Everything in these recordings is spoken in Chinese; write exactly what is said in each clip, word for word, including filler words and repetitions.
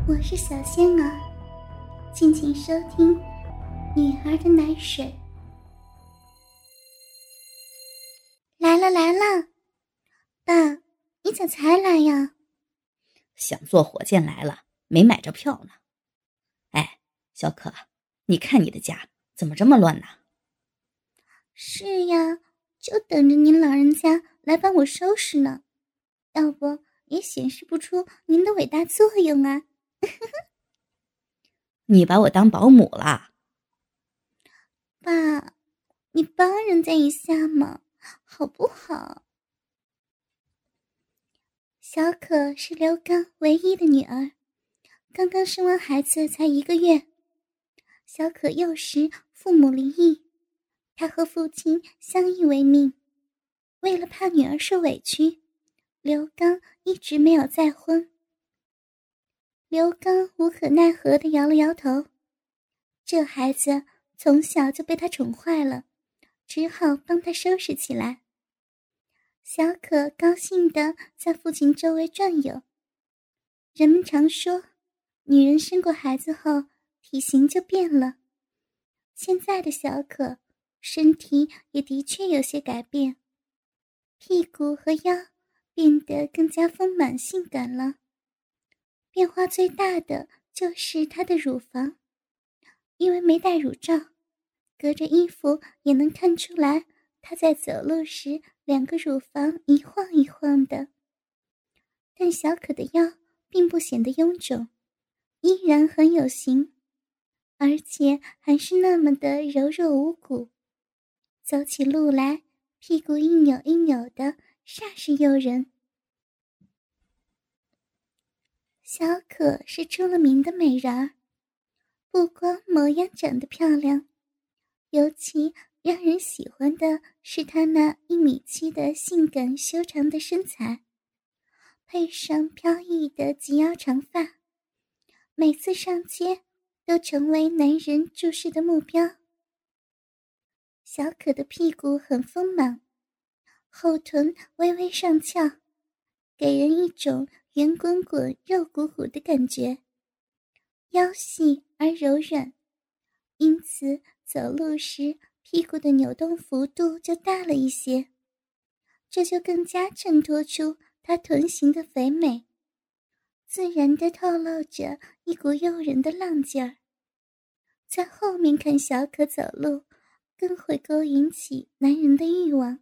我是小仙儿，敬请收听《女孩的奶水》。来了来了，爸，你咋才来呀？ 想坐火箭来了，没买着票呢。哎，小可，你看你的家怎么这么乱呢？ 是呀，就等着您老人家来帮我收拾呢，要不也显示不出您的伟大作用啊。 你把我当保姆了？ 爸，你帮人家一下嘛，好不好？小可是刘刚唯一的女儿，刚刚生完孩子才一个月。小可幼时父母离异，她和父亲相依为命。为了怕女儿受委屈，刘刚一直没有再婚。刘刚无可奈何地摇了摇头，这孩子从小就被他宠坏了，只好帮他收拾起来。小可高兴地在父亲周围转悠。人们常说，女人生过孩子后体型就变了。现在的小可身体也的确有些改变，屁股和腰变得更加丰满性感了。变化最大的就是她的乳房，因为没戴乳罩，隔着衣服也能看出来她在走路时两个乳房一晃一晃的。但小可的腰并不显得臃肿，依然很有型，而且还是那么的柔弱无骨，走起路来屁股一扭一扭的，煞是诱人。小可是出了名的美人儿，不光模样长得漂亮，尤其让人喜欢的是她那一米七的性感修长的身材，配上飘逸的及腰长发，每次上街都成为男人注视的目标。小可的屁股很丰满，后臀微微上翘，给人一种圆滚滚肉鼓鼓的感觉，腰细而柔软，因此走路时屁股的扭动幅度就大了一些，这就更加衬托出她臀型的肥美，自然地透露着一股诱人的浪劲儿。在后面看小可走路，更会勾引起男人的欲望。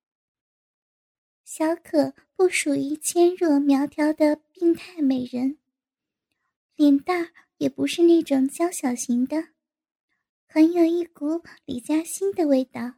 小可不属于纤弱苗条的病态美人，脸蛋也不是那种娇小型的，很有一股李嘉欣的味道。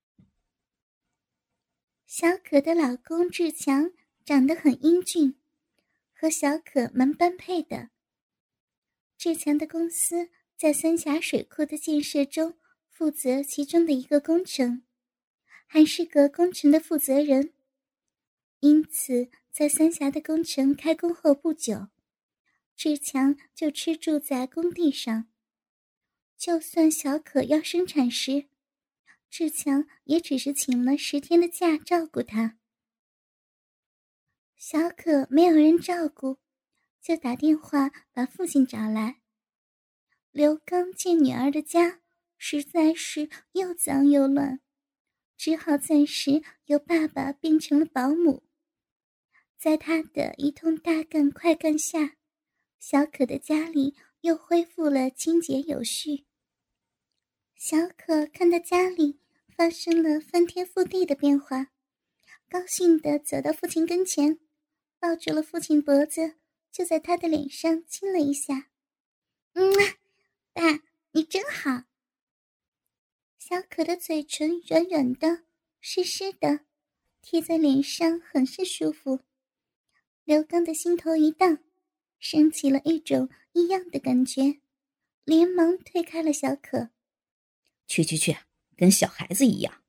小可的老公志强长得很英俊，和小可蛮般配的。志强的公司在三峡水库的建设中负责其中的一个工程，还是个工程的负责人。因此在三峡的工程开工后不久，志强就吃住在工地上。就算小可要生产时，志强也只是请了十天的假照顾她。小可没有人照顾，就打电话把父亲找来。刘刚见女儿的家实在是又脏又乱，只好暂时由爸爸变成了保姆。在他的一通大干快干下，小可的家里又恢复了清洁有序。小可看到家里发生了翻天覆地的变化，高兴地走到父亲跟前，抱住了父亲脖子，就在他的脸上亲了一下。嗯，爸，你真好。小可的嘴唇软软的，湿湿的，贴在脸上很是舒服。刘刚的心头一荡，升起了一种异样的感觉，连忙推开了小可。 去去去，跟小孩子一样。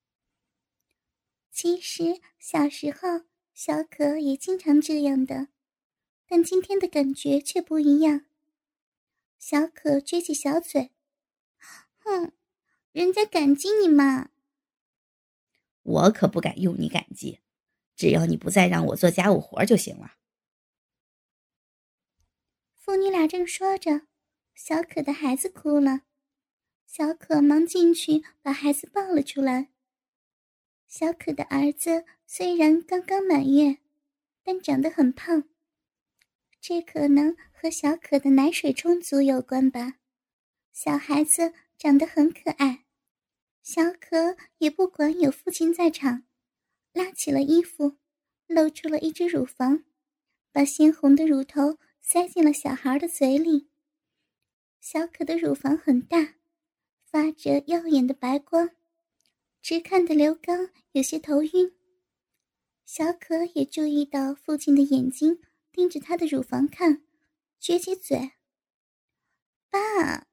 其实小时候小可也经常这样的，但今天的感觉却不一样。小可撅起小嘴，哼，人家感激你嘛。 我可不敢用你感激，只要你不再让我做家务活就行了。 父女俩正说着，小可的孩子哭了。小可忙进去把孩子抱了出来。小可的儿子虽然刚刚满月，但长得很胖，这可能和小可的奶水充足有关吧。小孩子长得很可爱，小可也不管有父亲在场，拉起了衣服，露出了一只乳房，把鲜红的乳头塞进了小孩的嘴里。小可的乳房很大，发着耀眼的白光，直看得刘刚有些头晕。小可也注意到父亲的眼睛盯着他的乳房看，撅起嘴：“爸！”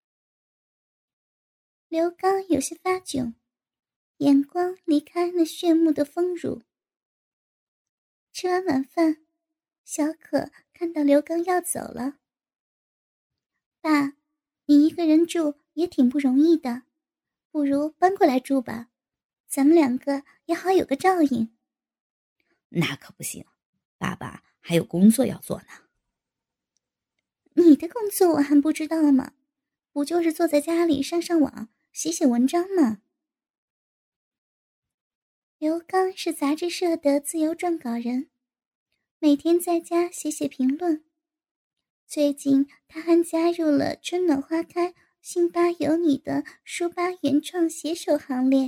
刘刚有些发窘，眼光离开那炫目的丰乳。吃完晚饭，小可看到刘刚要走了。爸，你一个人住也挺不容易的，不如搬过来住吧，咱们两个也好有个照应。 那可不行，爸爸还有工作要做呢。 你的工作我还不知道吗？不就是坐在家里上上网，写写文章吗？刘刚是杂志社的自由撰稿人，每天在家写写评论。最近他还加入了春暖花开信吧有你的书吧原创写手行列。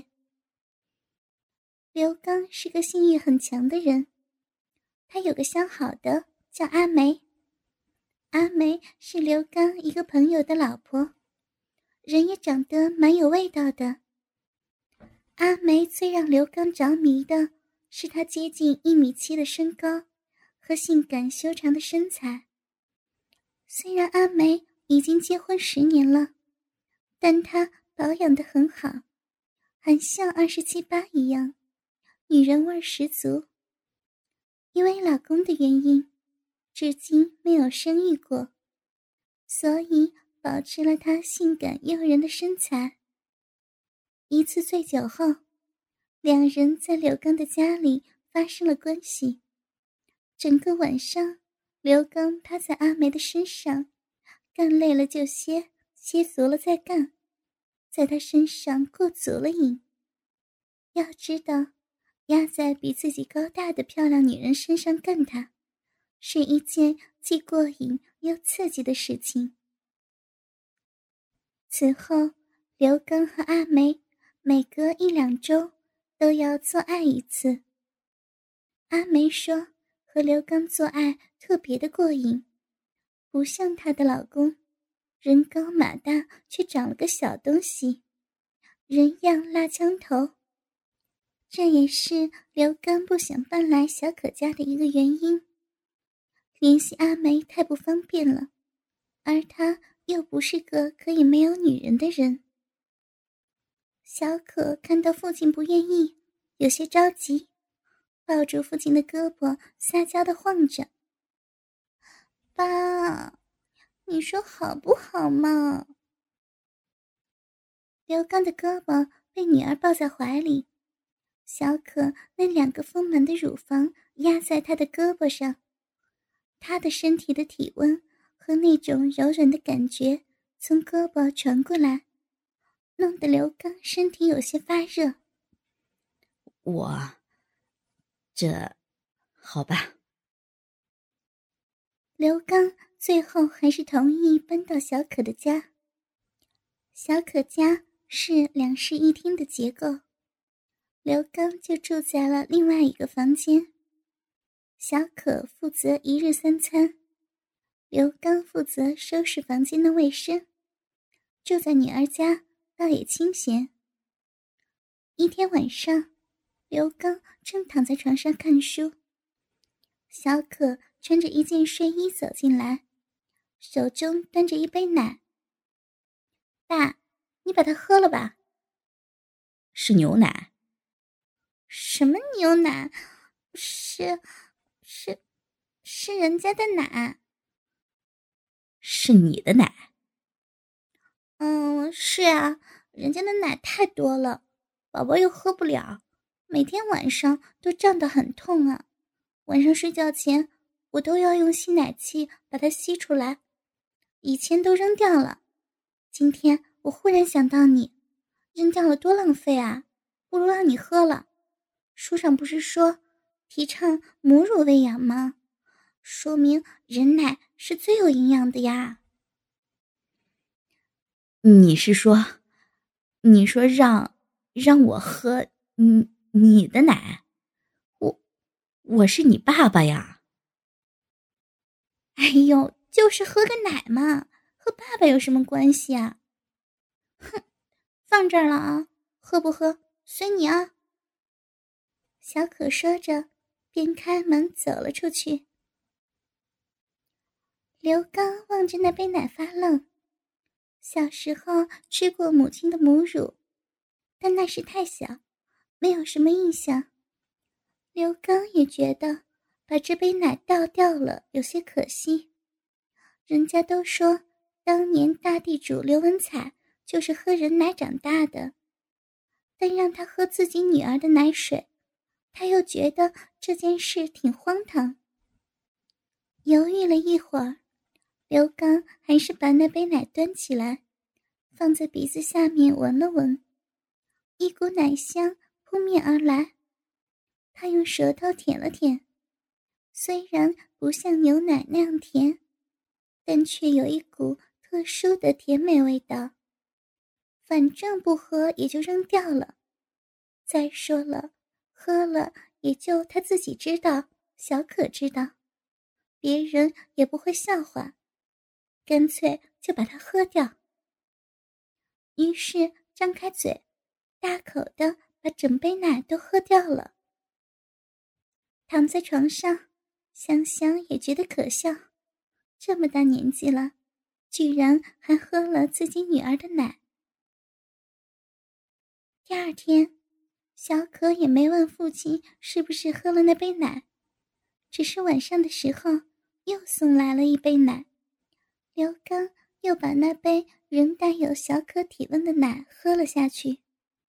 刘刚是个性欲很强的人，他有个相好的叫阿梅。阿梅是刘刚一个朋友的老婆，人也长得蛮有味道的。阿梅最让刘刚着迷的是她接近一米七的身高和性感修长的身材。虽然阿梅已经结婚十年了，但她保养得很好，还像二十七八一样，女人味十足。因为老公的原因，至今没有生育过，所以保持了她性感诱人的身材。一次醉酒后，两人在刘刚的家里发生了关系。整个晚上，刘刚趴在阿梅的身上，干累了就歇，歇足了再干，在她身上过足了瘾。要知道，压在比自己高大的漂亮女人身上干她，是一件既过瘾又刺激的事情。此后，刘刚和阿梅每隔一两周都要做爱一次。阿梅说和刘刚做爱特别的过瘾，不像她的老公，人高马大却长了个小东西，人样蜡枪头。这也是刘刚不想搬来小可家的一个原因。联系阿梅太不方便了，而他又不是个可以没有女人的人。小可看到父亲不愿意，有些着急，抱住父亲的胳膊撒娇地晃着：“爸，你说好不好嘛？”刘刚的胳膊被女儿抱在怀里，小可那两个丰满的乳房压在他的胳膊上，他的身体的体温和那种柔软的感觉从胳膊传过来，弄得刘刚身体有些发热。 我这好吧。 刘刚最后还是同意搬到小可的家。小可家是两室一厅的结构，刘刚就住在了另外一个房间。小可负责一日三餐，刘刚负责收拾房间的卫生。住在女儿家倒也清闲。一天晚上，刘刚正躺在床上看书，小可穿着一件睡衣走进来，手中端着一杯奶。爸，你把它喝了吧。 是牛奶。 什么牛奶？是是是人家的奶。 是你的奶。 嗯，是啊，人家的奶太多了，宝宝又喝不了，每天晚上都胀得很痛啊。晚上睡觉前我都要用吸奶器把它吸出来，以前都扔掉了。今天我忽然想到你，扔掉了多浪费啊，不如让你喝了。书上不是说提倡母乳喂养吗？说明人奶是最有营养的呀。 你是说，你说让让我喝你你的奶？我我是你爸爸呀。 哎呦，就是喝个奶嘛，和爸爸有什么关系啊？哼，放这儿了啊，喝不喝随你啊。小可说着，便开门走了出去。刘刚望着那杯奶发愣。小时候吃过母亲的母乳，但那时太小，没有什么印象。刘刚也觉得把这杯奶倒掉了有些可惜。人家都说当年大地主刘文彩就是喝人奶长大的，但让他喝自己女儿的奶水，他又觉得这件事挺荒唐。犹豫了一会儿，刘刚还是把那杯奶端起来，放在鼻子下面闻了闻，一股奶香扑面而来。他用舌头舔了舔，虽然不像牛奶那样甜，但却有一股特殊的甜美味道。反正不喝也就扔掉了，再说了，喝了也就他自己知道，小可知道，别人也不会笑话，干脆就把它喝掉。于是张开嘴，大口的把整杯奶都喝掉了。躺在床上，香香也觉得可笑，这么大年纪了，居然还喝了自己女儿的奶。第二天，小可也没问父亲是不是喝了那杯奶，只是晚上的时候又送来了一杯奶。刘刚又把那杯仍带有小可体温的奶喝了下去。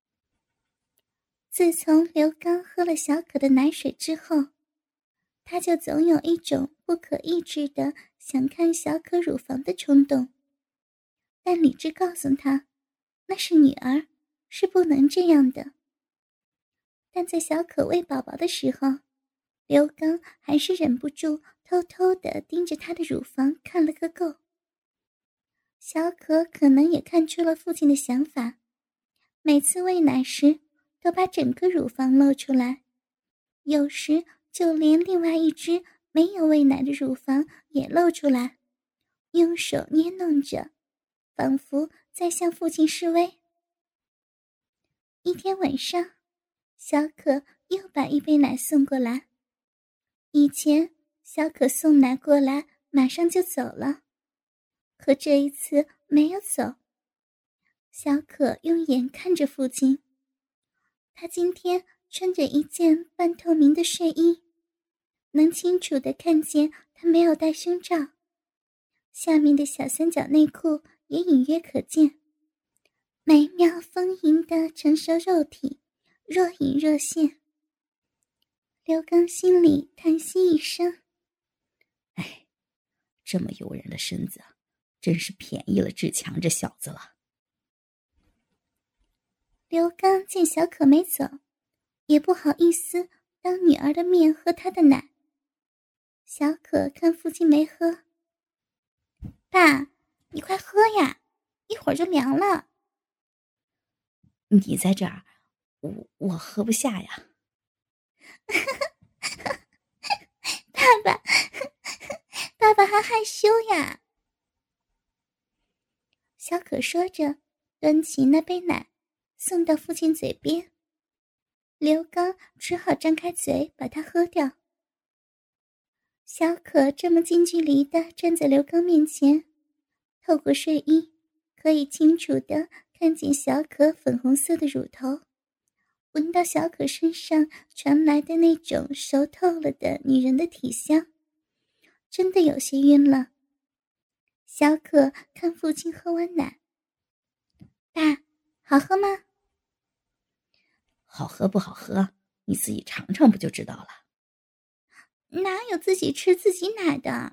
自从刘刚喝了小可的奶水之后，他就总有一种不可抑制的想看小可乳房的冲动，但理智告诉他，那是女儿，是不能这样的。但在小可喂宝宝的时候，刘刚还是忍不住偷偷地盯着她的乳房看了个够。小可可能也看出了父亲的想法，每次喂奶时都把整个乳房露出来，有时就连另外一只没有喂奶的乳房也露出来，用手捏弄着，仿佛在向父亲示威。一天晚上，小可又把一杯奶送过来。以前小可送奶过来马上就走了，可这一次没有走。小可用眼看着父亲，他今天穿着一件半透明的睡衣，能清楚地看见他没有戴胸罩，下面的小三角内裤也隐约可见，美妙丰盈的成熟肉体若隐若现。刘刚心里叹息一声， 哎，这么诱人的身子，真是便宜了志强这小子了。 刘刚见小可没走，也不好意思当女儿的面喝她的奶。小可看父亲没喝，爸，你快喝呀，一会儿就凉了。 你在这儿，我我喝不下呀。 爸爸，爸爸还害羞呀。小可说着，端起那杯奶，送到父亲嘴边。刘刚只好张开嘴把它喝掉。小可这么近距离地站在刘刚面前，透过睡衣可以清楚地看见小可粉红色的乳头，闻到小可身上传来的那种熟透了的女人的体香，真的有些晕了。小可看父亲喝完奶，爸，好喝吗？ 好喝不好喝，你自己尝尝不就知道了。 哪有自己吃自己奶的？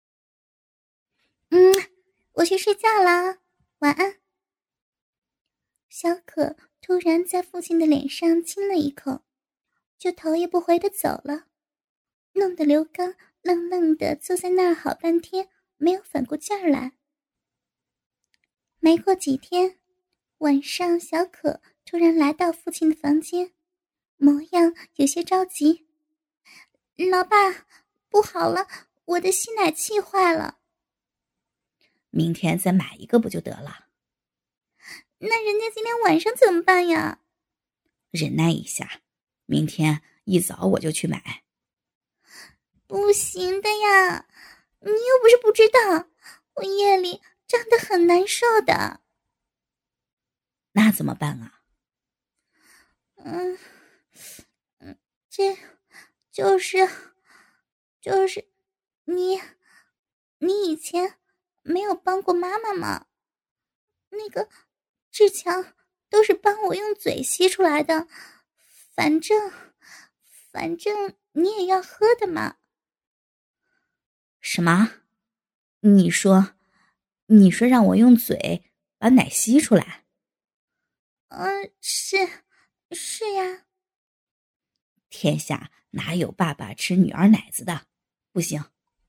嗯，我去睡觉了，晚安。小可突然在父亲的脸上亲了一口，就头也不回地走了，弄得刘刚愣愣地坐在那儿好半天，没有反过劲儿来。没过几天，晚上小可突然来到父亲的房间，模样有些着急。老爸，不好了，我的吸奶器坏了。 明天再买一个不就得了？ 那人家今天晚上怎么办呀？ 忍耐一下，明天一早我就去买。 不行的呀，你又不是不知道，我夜里胀得很难受的。 那怎么办啊？ 嗯嗯，这就是就是你你以前没有帮过妈妈吗？那个志强都是帮我用嘴吸出来的，反正反正你也要喝的嘛。 什么？你说你说让我用嘴把奶吸出来？ 嗯，是是呀。 天下哪有爸爸吃女儿奶子的？不行。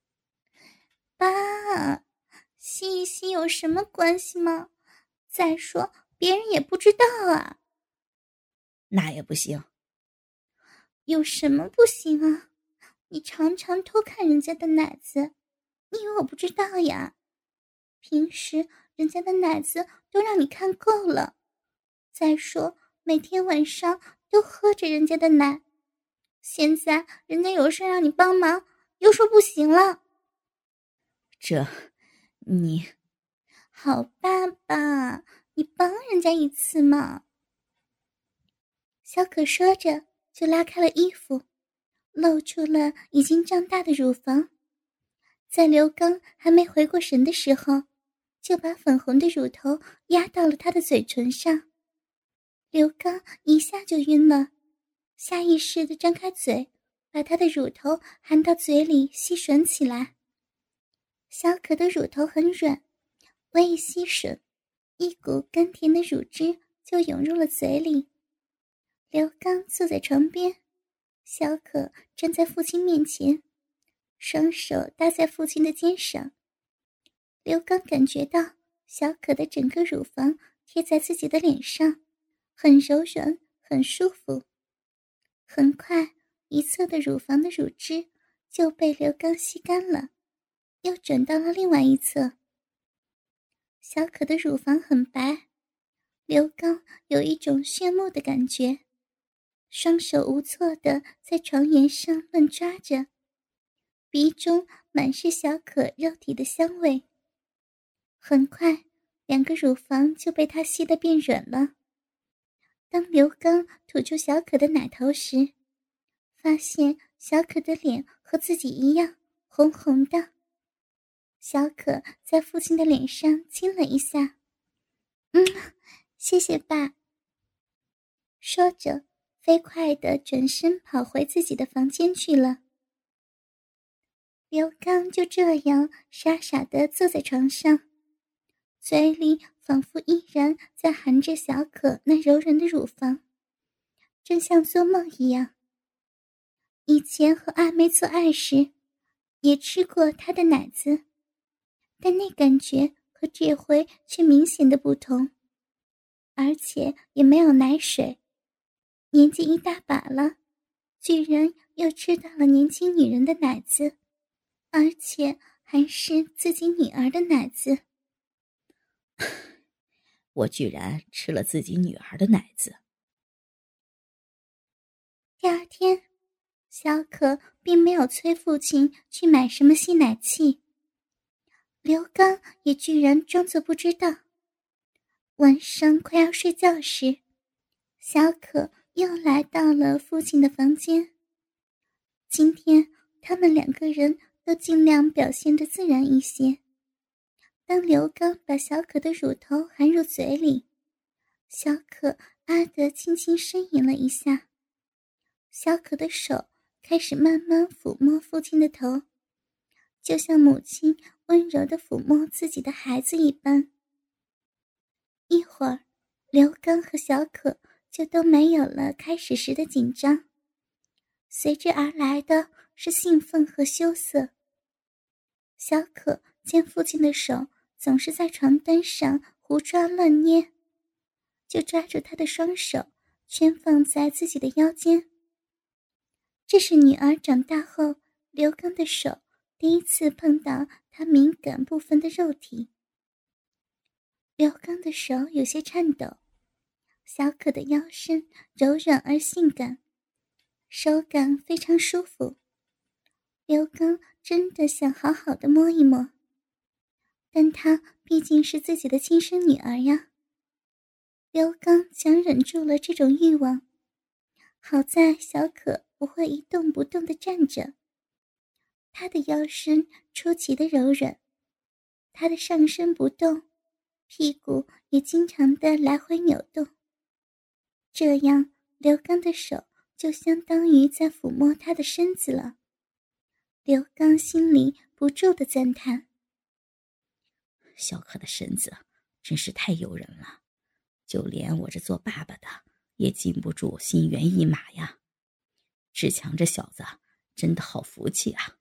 爸，吸一吸有什么关系吗？再说别人也不知道啊。 那也不行。 有什么不行啊？你常常偷看人家的奶子，你以为我不知道呀？平时人家的奶子都让你看够了，再说每天晚上都喝着人家的奶，现在人家有事让你帮忙，又说不行了。 这，你…… 好爸爸，你帮人家一次嘛。小可说着就拉开了衣服，露出了已经胀大的乳房。在刘刚还没回过神的时候，就把粉红的乳头压到了他的嘴唇上。刘刚一下就晕了，下意识地张开嘴，把他的乳头含到嘴里吸吮起来。小可的乳头很软，微一吸吮，一股甘甜的乳汁就涌入了嘴里。刘刚坐在床边，小可站在父亲面前，双手搭在父亲的肩上。刘刚感觉到小可的整个乳房贴在自己的脸上，很柔软，很舒服。很快，一侧的乳房的乳汁就被刘刚吸干了，又转到了另外一侧。小可的乳房很白，刘刚有一种炫目的感觉，双手无措地在床沿上乱抓着，鼻中满是小可肉体的香味。很快，两个乳房就被他吸得变软了。当刘刚吐出小可的奶头时，发现小可的脸和自己一样红红的。小可在父亲的脸上亲了一下，嗯，谢谢爸。说着，飞快地转身跑回自己的房间去了。刘刚就这样傻傻地坐在床上，嘴里仿佛依然在含着小可那柔软的乳房，正像做梦一样。以前和阿妹做爱时，也吃过她的奶子，但那感觉和这回却明显的不同，而且也没有奶水。年纪一大把了，居然又吃到了年轻女人的奶子，而且还是自己女儿的奶子。 我居然吃了自己女儿的奶子。 第二天，小可并没有催父亲去买什么吸奶器，刘刚也居然装作不知道。晚上快要睡觉时，小可又来到了父亲的房间。今天他们两个人都尽量表现得自然一些。当刘刚把小可的乳头含入嘴里，小可啊地轻轻呻吟了一下，小可的手开始慢慢抚摸父亲的头，就像母亲温柔地抚摸自己的孩子一般。一会儿，刘刚和小可就都没有了开始时的紧张，随之而来的是兴奋和羞涩。小可见父亲的手总是在床单上胡抓乱捏，就抓住他的双手圈放在自己的腰间。这是女儿长大后刘刚的手第一次碰到她敏感部分的肉体。刘刚的手有些颤抖，小可的腰身柔软而性感，手感非常舒服。刘刚真的想好好的摸一摸，但她毕竟是自己的亲生女儿呀。刘刚强忍住了这种欲望，好在小可不会一动不动地站着，她的腰身出奇的柔软，她的上身不动，屁股也经常的来回扭动。这样刘刚的手就相当于在抚摸她的身子了。刘刚心里不住地赞叹， 小可的身子真是太诱人了，就连我这做爸爸的也禁不住心猿意马呀。志强这小子真的好福气啊。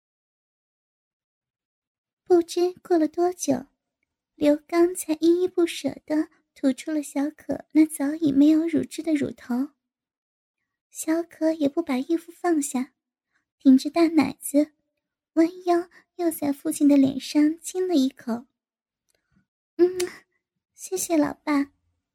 不知过了多久，刘刚才依依不舍地吐出了小可那早已没有乳汁的乳头。小可也不把衣服放下，挺着大奶子，弯腰又在父亲的脸上亲了一口。嗯，谢谢老爸。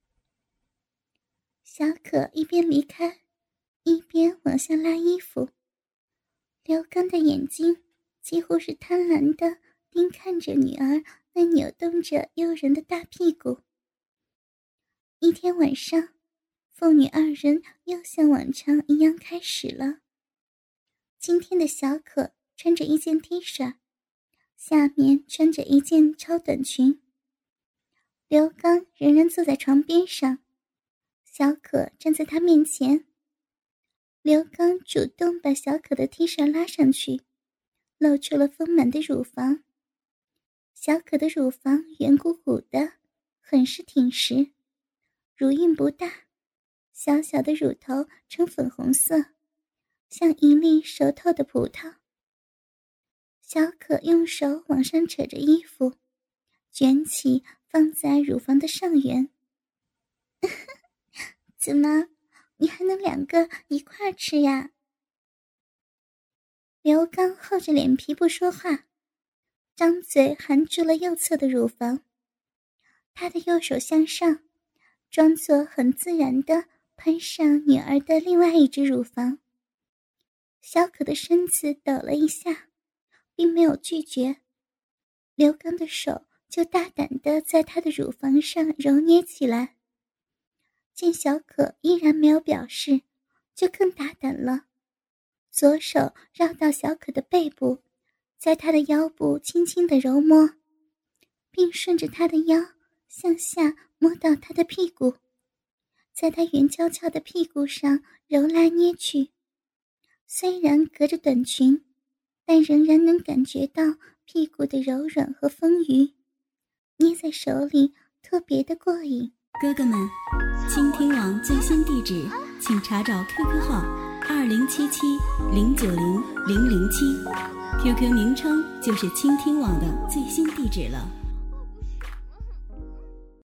小可一边离开，一边往下拉衣服。刘刚的眼睛几乎是贪婪地盯看着女儿那扭动着诱人的大屁股。一天晚上，父女二人又像往常一样开始了。今天的小可穿着一件 T 恤，下面穿着一件超短裙。刘刚仍然坐在床边上，小可站在他面前。刘刚主动把小可的 T 恤拉上去，露出了丰满的乳房。小可的乳房圆鼓鼓的，很是挺实，乳晕不大，小小的乳头呈粉红色，像一粒熟透的葡萄。小可用手往上扯着衣服，卷起放在乳房的上缘。怎么，你还能两个一块儿吃呀？刘刚厚着脸皮不说话，张嘴含住了右侧的乳房。他的右手向上，装作很自然地攀上女儿的另外一只乳房。小可的身子抖了一下，并没有拒绝。刘刚的手就大胆地在她的乳房上揉捏起来。见小可依然没有表示，就更大胆了，左手绕到小可的背部，在她的腰部轻轻地揉摸，并顺着她的腰向下摸到她的屁股，在她圆翘翘的屁股上揉来捏去。虽然隔着短裙，但仍然能感觉到屁股的柔软和丰腴，捏在手里特别的过瘾。 哥哥们，倾听网最新地址请查找 Q Q 号二零七七零九零零零七 ，Q Q 名称就是倾听网的最新地址了。